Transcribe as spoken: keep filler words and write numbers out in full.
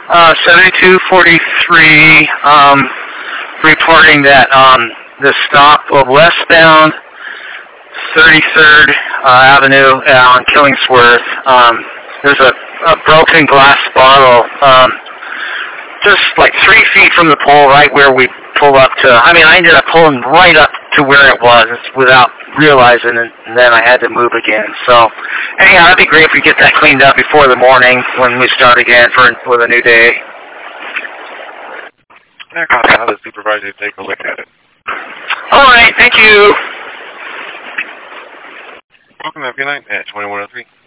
Uh, seventy-two forty-three, um, reporting that um, the stop of westbound thirty-third uh, Avenue uh, on Killingsworth, um, there's a, a broken glass bottle um, just like three feet from the pole right where we pull up to. I mean, I ended up pulling right up to where it was without realizing it, and then I had to move again. So, anyhow, that'd be great if we get that cleaned up before the morning when we start again for, for the new day. Yeah, I'll have the supervisor take a look at it. All right, thank you. Welcome, have a good night at twenty-one oh three.